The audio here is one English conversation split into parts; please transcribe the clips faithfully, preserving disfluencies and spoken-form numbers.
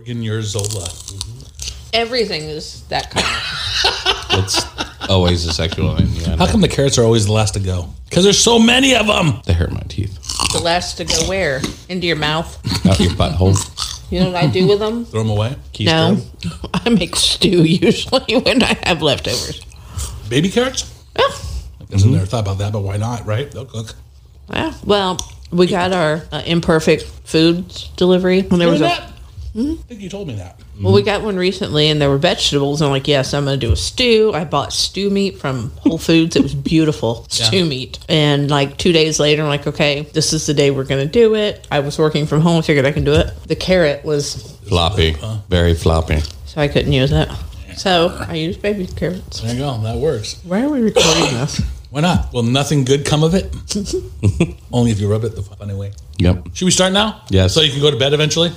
in your Zola. Everything is that kind of. It's always a sexual innuendo. How come the carrots are always the last to go? Because there's so many of them. They hurt my teeth. The last to go where? Into your mouth? Out your butthole. You know what I do with them? Throw them away. No. I make stew usually when I have leftovers. Baby carrots? Yeah. I guess I've never thought about that, but why not, right? They'll cook. Yeah. Well, we got our uh, imperfect foods delivery. When there was a, that? I think you told me that. well, we got one recently, and there were vegetables. And I'm like, yes, I'm going to do a stew. I bought stew meat from Whole Foods. It was beautiful stew Yeah. meat. And like two days later, I'm like, okay, this is the day we're going to do it. I was working from home. I figured I can do it. The carrot was, Floppy. Very floppy. so I couldn't use it. So I used baby carrots. There you go. That works. Why are we recording this? Why not? Will nothing good come of it? Only if you rub it the funny way. Yep. Should we start now? Yes. So you can go to bed eventually?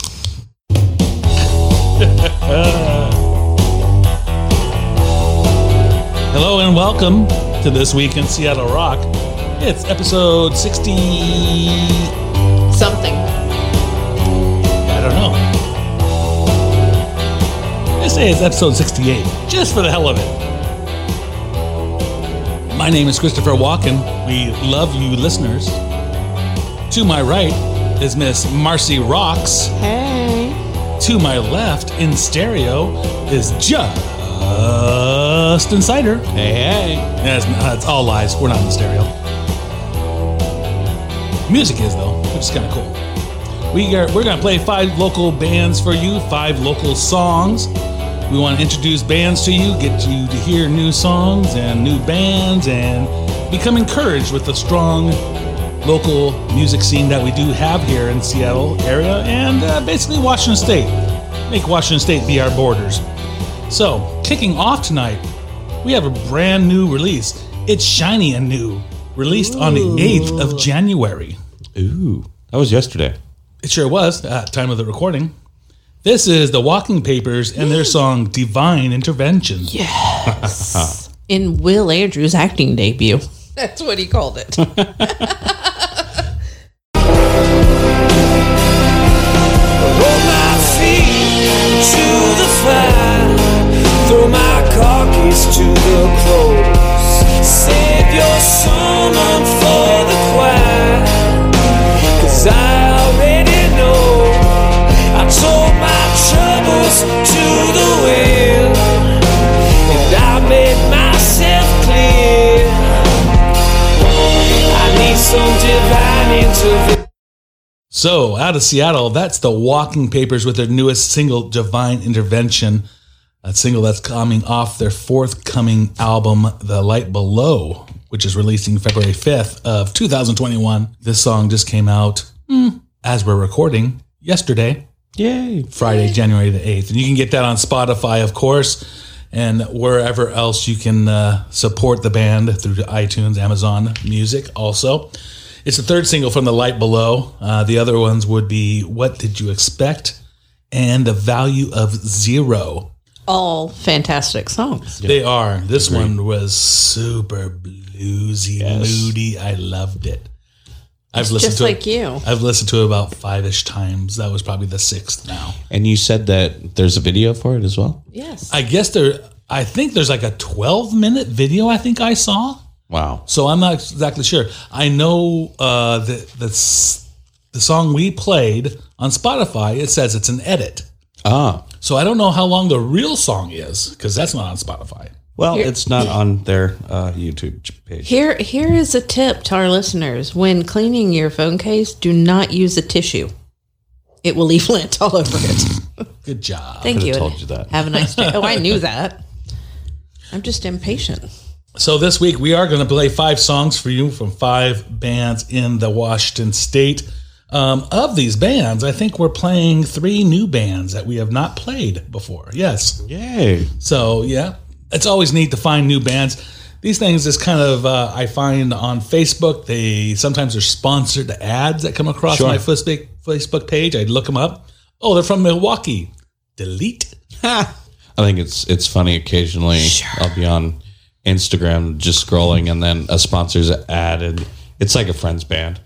Hello and welcome to This Week in Seattle Rock. It's episode sixty... Something. I don't know. I say it's episode sixty-eight, just for the hell of it. My name is Christopher Walken. We love you listeners. To my right is Miss Marcy Rocks. Hey. To my left, in stereo, is Justin Cider. Hey, hey. Yeah, it's, uh, it's all lies. We're not in stereo. Music is, though, which is kind of cool. We are, we're going to play five local bands for you, five local songs. We want to introduce bands to you, get you to hear new songs and new bands, and become encouraged with the strong local music scene that we do have here in Seattle area and uh, basically Washington State. Make Washington State be our borders. So, kicking off tonight, we have a brand new release. It's shiny and new. Released Ooh. on the eighth of January. Ooh. That was yesterday. It sure was, at time of the recording. This is the Walking Papers and their song Divine Intervention. Yes. In Will Andrews' acting debut. That's what he called it. Throw my car keys to the clothes. Save your sermon for the choir. Cause I already know I told my troubles to the wind, and I made myself clear. I need some divine intervention. So, out of Seattle, that's the Walking Papers with their newest single, Divine Intervention. A single that's coming off their forthcoming album, The Light Below, which is releasing February fifth of two thousand twenty-one. This song just came out, mm, as we're recording, yesterday. Yay. Friday, January the eighth. And you can get that on Spotify, of course, and wherever else you can uh, support the band through iTunes, Amazon Music also. It's the third single from The Light Below. Uh, the other ones would be What Did You Expect? And The Value of Zero. All fantastic songs. Yep. They are. This Agreed. one was super bluesy, yes. moody. I loved it. I've it's listened just to like it, you. I've listened to it about five-ish times. That was probably the sixth now. And you said that there's a video for it as well? Yes. I guess there, I think there's like a twelve-minute video I think I saw. Wow. So I'm not exactly sure. I know uh, that the, the song we played on Spotify, it says it's an edit. Ah. So I don't know how long the real song is, because that's not on Spotify. Well, here, it's not on their uh, YouTube page. Here, here is a tip to our listeners. When cleaning your phone case, do not use a tissue. It will leave lint all over it. Good job. Thank I you. told you that. Have a nice day. Oh, I knew that. I'm just impatient. So this week we are going to play five songs for you from five bands in the Washington State. Um, of these bands, I think we're playing three new bands that we have not played before. Yes. Yay. So, yeah, it's always neat to find new bands. These things is kind of, uh, I find on Facebook, they sometimes are sponsored ads that come across sure. my Facebook Facebook page. I'd look them up. Oh, they're from Milwaukee. Delete. Ha. I think it's it's funny occasionally. Sure. I'll be on Instagram just scrolling and then a sponsor's ad and it's like a friend's band.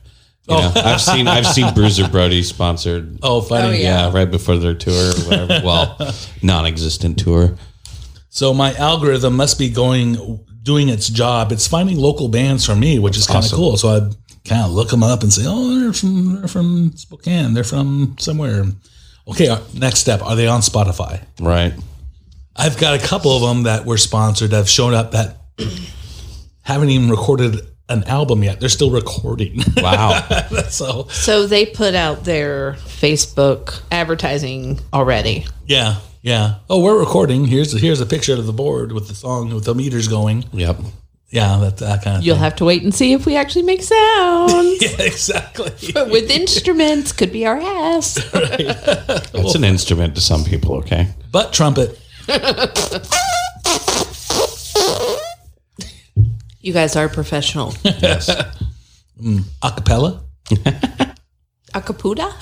You know, I've seen I've seen Bruiser Brody sponsored. Oh, funny. Oh, Yeah, right before their tour or whatever. Well, non-existent tour. So my algorithm must be going, doing its job. It's finding local bands for me, which is kind of Awesome. cool. So I kind of look them up and say, oh, they're from, they're from Spokane. They're from somewhere. Okay, uh, next step. Are they on Spotify? Right. I've got a couple of them that were sponsored that have shown up that haven't even recorded an album yet. They're still recording. Wow. So, So they put out their Facebook advertising already. yeah, yeah. Oh, we're recording. Here's here's a picture of the board with the song, with the meters going. Yep. Yeah, that, that kind of You'll thing. have to wait and see if we actually make sounds. Yeah, exactly. But with instruments, could be our ass. It's an instrument to some people, okay? Butt trumpet. You guys are professional. Yes. Acapella. Acapuda?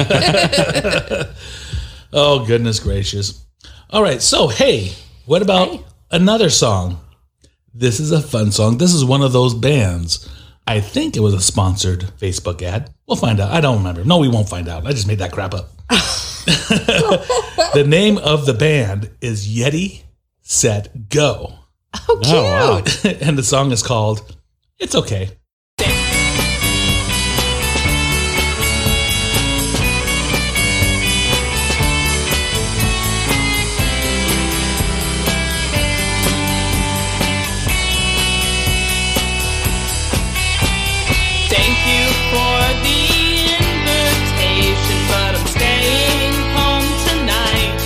Oh, goodness gracious. All right. So, hey, what about Hey. another song? This is a fun song. This is one of those bands. I think it was a sponsored Facebook ad. We'll find out. I don't remember. No, we won't find out. I just made that crap up. The name of the band is Yeti Set Go. Oh, cute. Oh, wow. And the song is called It's Okay. Thank you for the invitation, but I'm staying home tonight.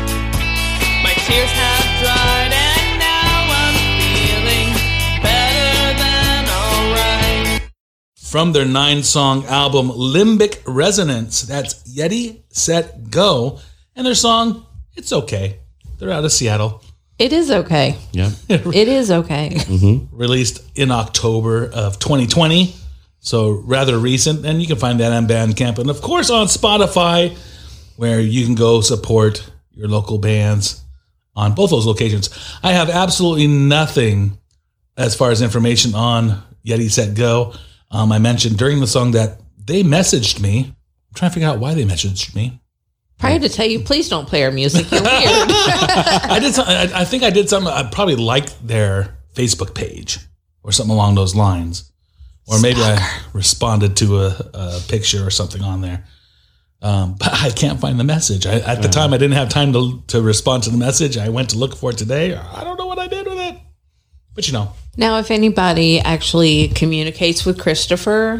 My tears have dried and now I'm feeling better than alright. From their nine-song album Limbic Resonance. That's Yeti Set Go. And their song, It's Okay. They're out of Seattle. It is okay. Yep. It is okay. Released in October of twenty twenty. So rather recent. And you can find that on Bandcamp. And of course on Spotify, where you can go support your local bands on both those locations. I have absolutely nothing as far as information on Yeti Set Go. Um, I mentioned during the song that they messaged me. I'm trying to figure out why they messaged me. Probably to tell you, please don't play our music. You're weird. I did. Some, I, I think I did something. I probably liked their Facebook page or something along those lines, or maybe I responded to a, a picture or something on there. Um, but I can't find the message. I, at the time, I didn't have time to to respond to the message. I went to look for it today. I don't know what I did with it, but you know. Now, if anybody actually communicates with Christopher,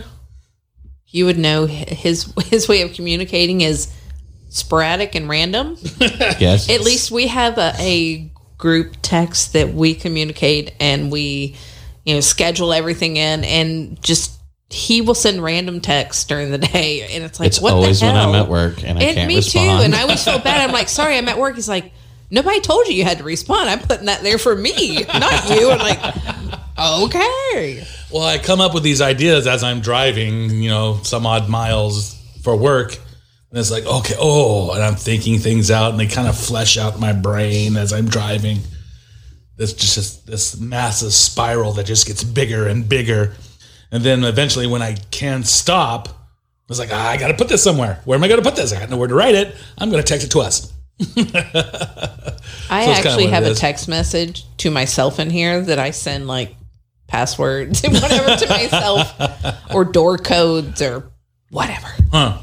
you would know his his way of communicating is sporadic and random. Yes. At least we have a, a group text that we communicate and we, you know, schedule everything in, and just he will send random texts during the day, and it's like, It's what always the when hell? I'm at work and I And can't me respond. too, and I always feel bad. I'm like, sorry, I'm at work. He's like, nobody told you you had to respond. I'm putting that there for me, not you. I'm like, okay. Well, I come up with these ideas as I'm driving, you know, some odd miles for work. And it's like, okay, oh, and I'm thinking things out, and they kind of flesh out my brain as I'm driving. This just this massive spiral that just gets bigger and bigger. And then eventually when I can stop, I was like, ah, I got to put this somewhere. Where am I going to put this? I got nowhere to write it. I'm going to text it to us. I So it's kinda actually what it have a is. text message to myself in here that I send like passwords and whatever to myself, or door codes or whatever. Huh.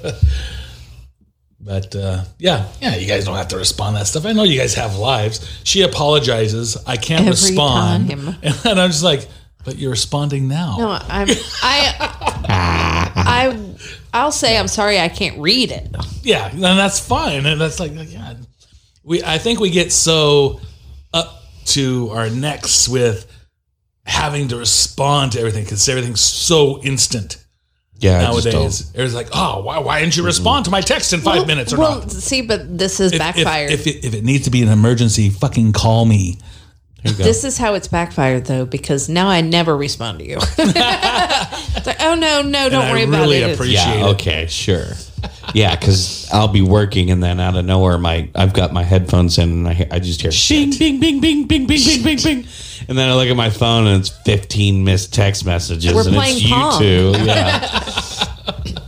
But uh, yeah, yeah, you guys don't have to respond to that stuff. I know you guys have lives. She apologizes. I can't Every respond. time. And I'm just like, but you're responding now. No, I'm I I I'll say I'm sorry I can't read it. Yeah, and that's fine. And that's like, like, yeah. We I think we get so up to our necks with having to respond to everything because everything's so instant yeah, I just nowadays. don't. It's like, oh, why, why didn't you respond to my text in five Well- minutes or well, not? see, but this is If, if, backfired. if, it, if it needs to be an emergency, fucking call me. Here you go. This is how it's backfired, though, because now I never respond to you. It's like, oh no, no, don't I worry about really it. It's- appreciate yeah, it. okay, sure. Yeah, because I'll be working and then out of nowhere, my I've got my headphones in and I, hear- I just hear bing, bing, bing, bing, bing, bing, bing, bing, bing. And then I look at my phone and it's fifteen missed text messages We're and playing it's you Pong. two. Yeah.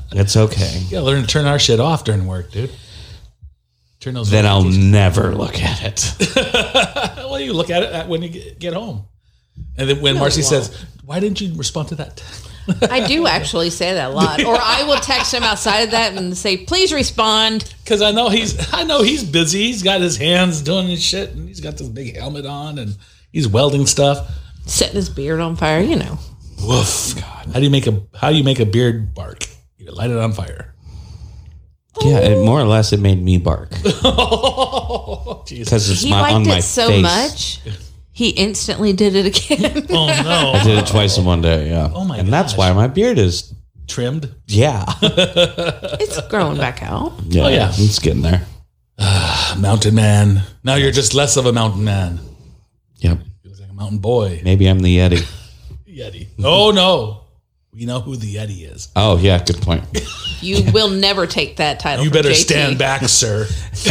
It's okay. Yeah, learn to turn our shit off during work, dude. Turn those. Then I'll never look at it. Well, you look at it when you get, get home. And then when No, Marcy you says, why didn't you respond to that? I do actually say that a lot. Or I will text him outside of that and say, please respond. Because I know he's I know he's busy. He's got his hands doing his shit, and he's got this big helmet on, and he's welding stuff. Setting his beard on fire, you know. Woof. God. How do you make a how do you make a beard bark? You light it on fire. Yeah, it, more or less, it made me bark Oh, Jesus. because it's He my, on liked my it so face. much, he instantly did it again. Oh no. I did it twice in one day. Yeah. Oh, my And that's gosh. why my beard is. Trimmed. Yeah. It's growing back out. yeah. Oh, yeah. It's getting there. Mountain man. Now you're just less of a mountain man. Yep. He was like a mountain boy. Maybe I'm the Yeti. Yeti. Oh no. We know who the Yeti is. Oh, yeah. Good point. You will never take that title. You from better J T. stand back, sir.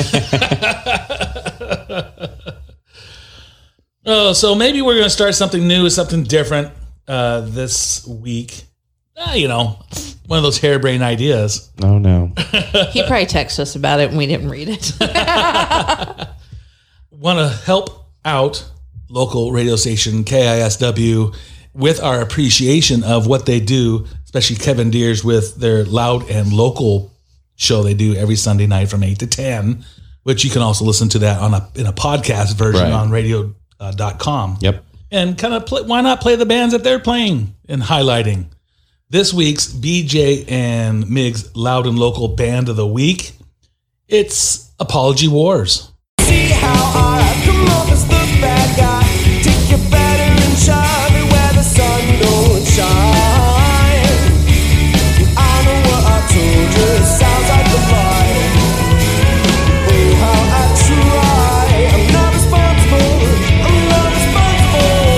Oh, so maybe we're going to start something new, something different uh, this week. Uh, you know, one of those harebrained ideas. Oh, no. He probably texted us about it and we didn't read it. Want to help out local radio station K I S W with our appreciation of what they do, especially Kevin Deers with their Loud and Local show they do every Sunday night from eight to ten, which you can also listen to that on a in a podcast version Right. on radio dot com. Yep. And kind of play, why not play the bands that they're playing and highlighting? This week's B J and Mig's Loud and Local Band of the Week, it's Apology Wars. See how I come off as the bad guy. Take your better and shove it where the sun don't shine. I know what I told you, it sounds like a lie. Oh, how I try. I'm not responsible. I'm not responsible.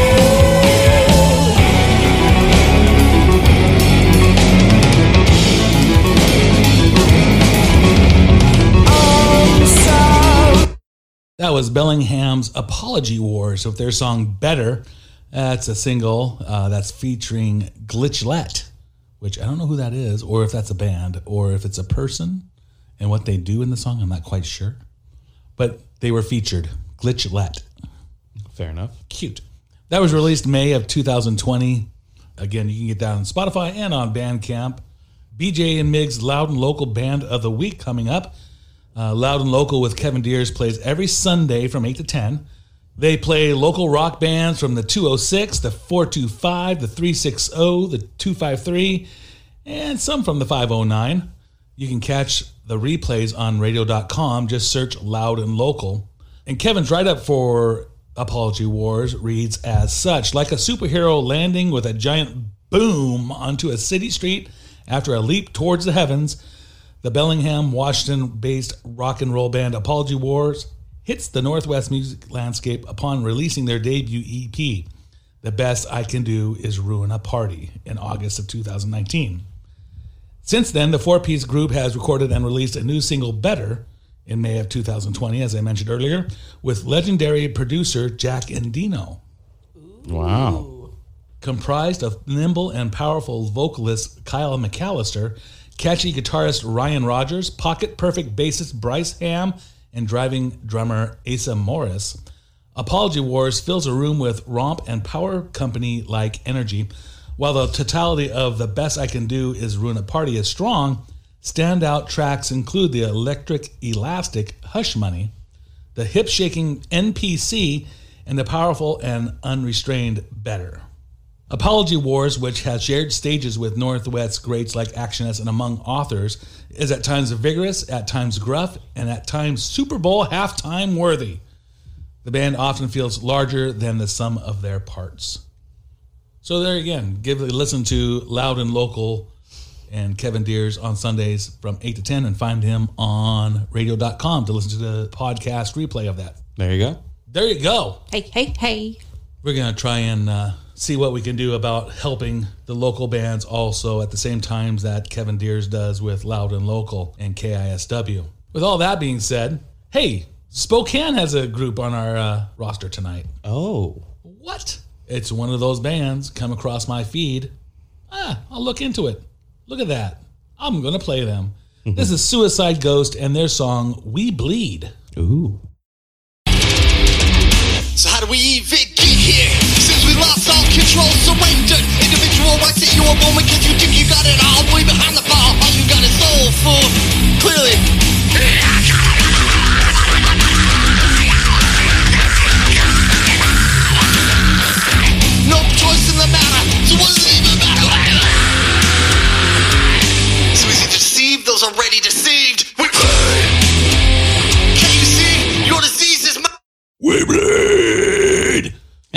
I'm sorry. That was Bellingham's Apology Wars with their song Better. That's a single uh, that's featuring Glitchlet, which I don't know who that is, or if that's a band, or if it's a person and what they do in the song. I'm not quite sure. But they were featured. Glitchlet. Fair enough. Cute. That was released May of two thousand twenty. Again, you can get that on Spotify and on Bandcamp. B J and Mig's Loud and Local Band of the Week coming up. Uh, Loud and Local with Kevin Deers plays every Sunday from eight to ten. They play local rock bands from the two oh six, the four two five, the three sixty, the two five three, and some from the five oh nine. You can catch the replays on radio dot com. Just search Loud and Local. And Kevin's write-up for Apology Wars reads as such: like a superhero landing with a giant boom onto a city street after a leap towards the heavens, the Bellingham, Washington-based rock and roll band Apology Wars hits the Northwest music landscape upon releasing their debut E P, The Best I Can Do Is Ruin a Party, in August of two thousand nineteen. Since then, the four-piece group has recorded and released a new single, Better, in May of two thousand twenty, as I mentioned earlier, with legendary producer Jack Endino. Wow. Comprised of nimble and powerful vocalist Kyle McAllister, catchy guitarist Ryan Rogers, pocket-perfect bassist Bryce Ham, and driving drummer Asa Morris, Apology Wars fills a room with romp and power company-like energy. While the totality of The Best I Can Do Is Ruin a Party is strong, standout tracks include the electric elastic Hush Money, the hip-shaking N P C, and the powerful and unrestrained Better. Apology Wars, which has shared stages with Northwest greats like Actionist and among authors, is at times vigorous, at times gruff, and at times Super Bowl halftime worthy. The band often feels larger than the sum of their parts. So there again, give a listen to Loud and Local and Kevin Deers on Sundays from eight to ten, and find him on radio dot com to listen to the podcast replay of that. There you go. There you go. Hey, hey, hey. We're going to try and uh, see what we can do about helping the local bands also at the same times that Kevin Deers does with Loud and Local and K I S W. With all that being said, hey, Spokane has a group on our uh, roster tonight. Oh. What? It's one of those bands come across my feed. Ah, I'll look into it. Look at that. I'm going to play them. This is Suicide Ghost and their song, We Bleed. Ooh. So how do we even get here? Since we lost all control, surrendered individual rights at your moment, cause you think you got it all way behind the ball. All you got is soul full. Clearly. No choice in the matter, so what does it even matter? So easy to deceive those already deceived. We bleed. Can you see your disease is my We Bleed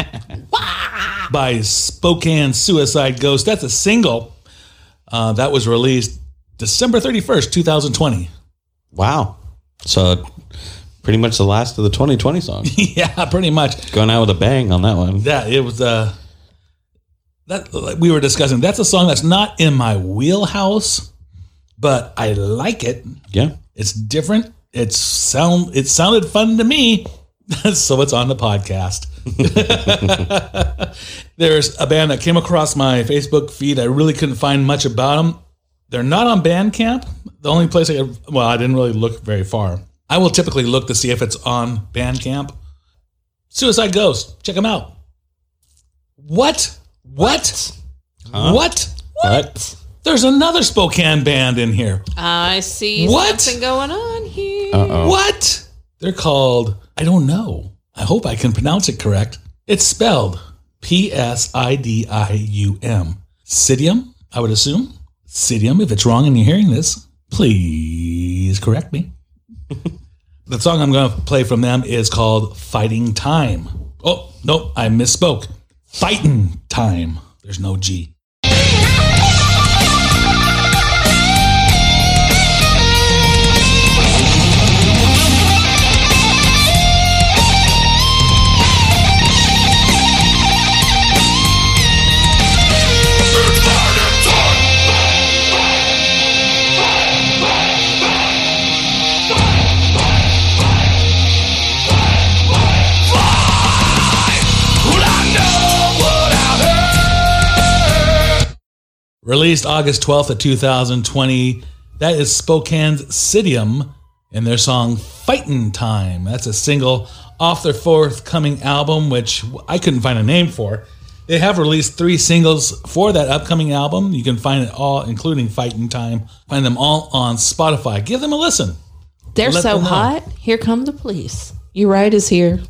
by Spokane Suicide Ghost. That's a single uh, that was released December thirty-first, twenty twenty. Wow. So pretty much the last of the twenty twenty songs. Yeah, pretty much. Going out with a bang on that one. Yeah, it was uh that like we were discussing. That's a song that's not in my wheelhouse, but I like it. Yeah. It's different. It's sound it sounded fun to me. So it's on the podcast. There's a band that came across my Facebook feed. I really couldn't find much about them. They're not on Bandcamp. The only place I could, well, I didn't really look very far. I will typically look to see if it's on Bandcamp. Suicide Ghost. Check them out. What? What? Huh? What? What? There's another Spokane band in here. I see What? something going on here. Uh-oh. What? They're called, I don't know. I hope I can pronounce it correct. It's spelled P S I D I U M. Sidium, I would assume. Sidium, if it's wrong and you're hearing this, please correct me. The song I'm going to play from them is called Fighting Time. Oh, nope, I misspoke. Fightin' Time. There's no G. Released August twelfth of two thousand twenty. That is Spokane's Sidium and their song Fightin' Time. That's a single off their forthcoming album, which I couldn't find a name for. They have released three singles for that upcoming album. You can find it all, including Fightin' Time. Find them all on Spotify. Give them a listen. They're Let so them know. hot. Here come the police. Your ride is here.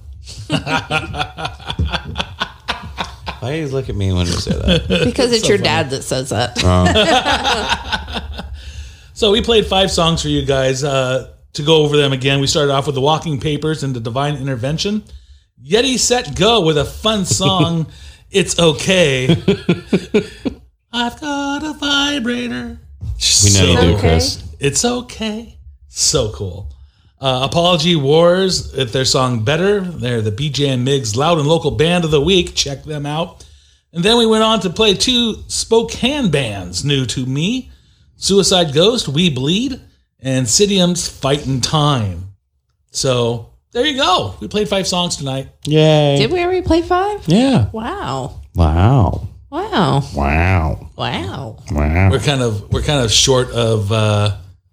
Why do you look at me when you say that? Because it's your dad that says that. So we played five songs for you guys. Uh, to go over them again, we started off with The Walking Papers and The Divine Intervention. Yeti Set Go with a fun song, It's Okay. I've got a vibrator. We know you do, Okay. Chris. It's okay. So cool. Uh, Apology Wars, with their song Better. They're the B J and Migs Loud and Local Band of the Week. Check them out. And then we went on to play two Spokane bands new to me. Suicide Ghost, We Bleed, and Sidium's Fightin' Time. So there you go. We played five songs tonight. Yay. Did we already play five? Yeah. Wow. Wow. Wow. Wow. Wow. Wow. We're kind of we're kind of short of uh,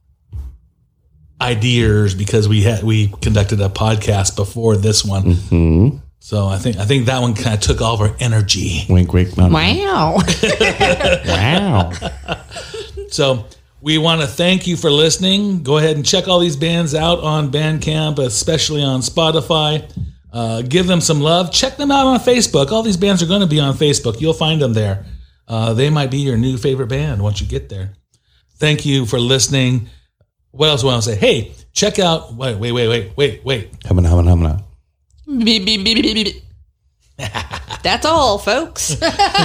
ideas because we had we conducted a podcast before this one. Mm-hmm. So I think I think that one kind of took all of our energy. Wink, wink, nod. Wow. Wow. So we want to thank you for listening. Go ahead and check all these bands out on Bandcamp, especially on Spotify. Uh, give them some love. Check them out on Facebook. All these bands are going to be on Facebook. You'll find them there. Uh, they might be your new favorite band once you get there. Thank you for listening. What else do I want to say? Hey, check out. Wait, wait, wait, wait, wait, wait. Humming, humming, humming. Beep, beep, beep, beep, beep. That's all, folks.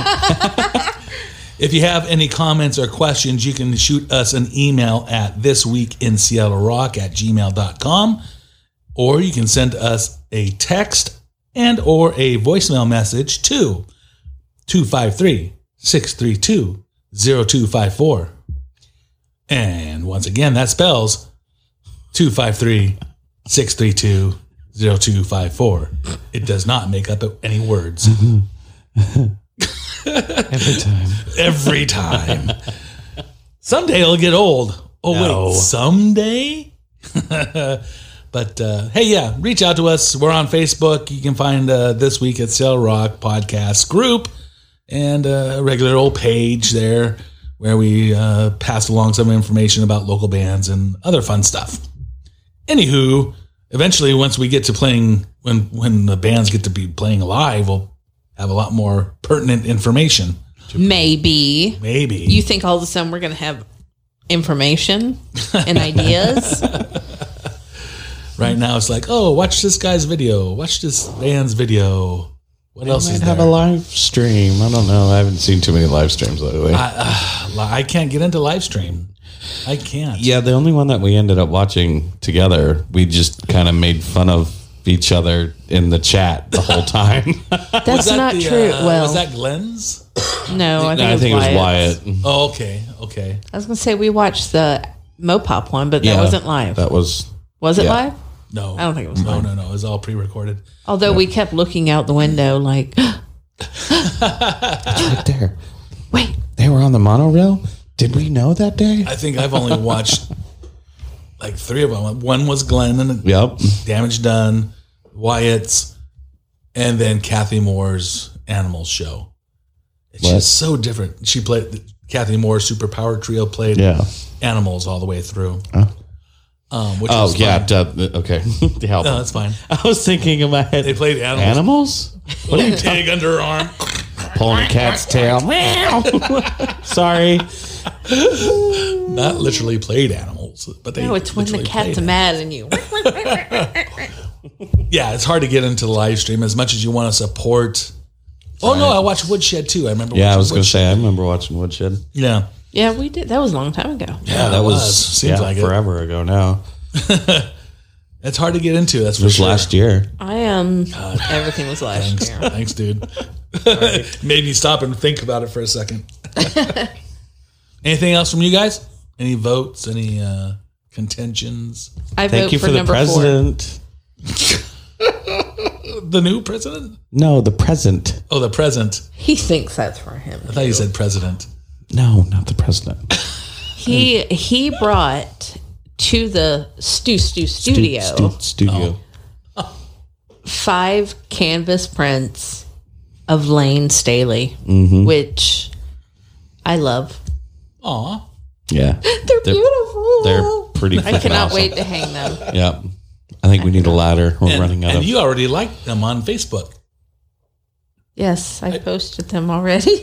If you have any comments or questions, you can shoot us an email at thisweekinseattlerock at gmail dot com, or you can send us a text and or a voicemail message to two five three, six three two, zero two five four. And once again, that spells two five three, six three two, zero two five four. It does not make up any words. Every time. Every time. Someday it'll get old. Oh, No. wait. Someday? But, uh, hey, yeah, reach out to us. We're on Facebook. You can find uh, This Week at Sail Rock podcast group and uh, a regular old page there where we uh, pass along some information about local bands and other fun stuff. Anywho, eventually, once we get to playing, when, when the bands get to be playing live, we'll have a lot more pertinent information. Maybe. Maybe. You think all of a sudden we're going to have information and ideas? Right now, it's like, oh, watch this guy's video. Watch this band's video. What else Might is have there? a live stream. I don't know. I haven't seen too many live streams lately. I, uh, I can't get into live stream. I can't. yeah, the only one that we ended up watching together, we just kind of made fun of each other in the chat the whole time. That's Was that not the, true. uh, well, was that Glenn's? no, I think, I it was, think it was Wyatt's. Wyatt. Oh, okay, okay. I was going to say we watched the Mopop one, but that Yeah, wasn't live. That was was it yeah. live? No, I don't think it was No, live. no, no. It was all pre-recorded. Although we kept looking out the window like, right there. wait, They were on the monorail. Did we know that day? I think I've only watched like three of them. One was Glenn and Yep. Damage Done, Wyatt's, and then Kathy Moore's Animals show. It's What? just so different. She played Kathy Moore's Superpower Trio played Yeah. Animals all the way through. Um, which Oh was yeah. fun. Duh, okay. The No, album. that's fine. I was thinking in my head. They played Animals. Animals? What are you tag under her arm? Pulling a cat's tail. Sorry. Not literally played Animals, but they no, it's when the literally cat's played mad and you. Yeah, it's hard to get into the live stream as much as you want to support. Oh no, I watched Woodshed too. I remember. Yeah, I watching was going to Woodshed. say, I remember watching Woodshed. Yeah, Yeah, we did. That was a long time ago. yeah, that it was, seems yeah, like it. forever ago now. It's hard to get into. That's It for was sure. last year. I um, everything was last Thanks, year. thanks, dude. Made me stop and think about it for a second. Anything else from you guys? Any votes? Any uh, contentions? I Thank vote you for, for the number president. The new president? No, the present. Oh, the present. four. He thinks that's for him. I thought you said president. No, not the president. He he brought to the Stu Stu studio Stu- stu- studio. five canvas prints of Lane Staley, Mm-hmm. which I love. Aw. Yeah. They're, beautiful. They're pretty I freaking cannot awesome. wait to hang them. Yep. I think we need a ladder. We're And, running out and of. you already liked them on Facebook. Yes, I posted them already.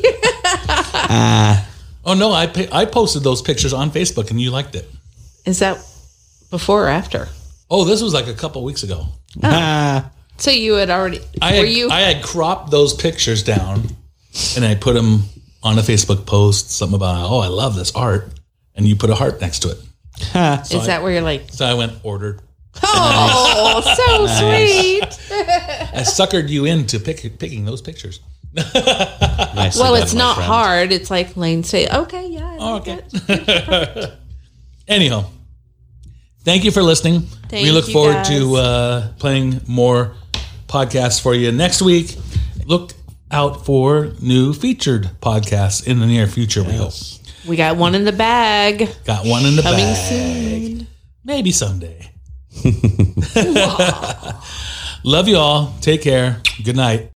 Oh no, I pa- I posted those pictures on Facebook and you liked it. Is that before or after? Oh, this was like a couple weeks ago. Ah. So you had already. I were had, you? I had cropped those pictures down and I put them on a Facebook post, something about, oh, I love this art. And you put a heart next to it. is that where you're like? So I went, ordered. Oh, so sweet. I suckered you into pick, picking those pictures. Nicely Well, done, it's my not friend. hard. It's like Lane say, okay, yeah. I Oh, like okay. it. Anyhow, thank you for listening. Thank we look you, forward guys. to uh, playing more podcasts for you next week. Look out for new featured podcasts in the near future, we hope. We got one in the bag. Got one in the Coming bag. soon. Maybe someday. Love you all. Take care. Good night.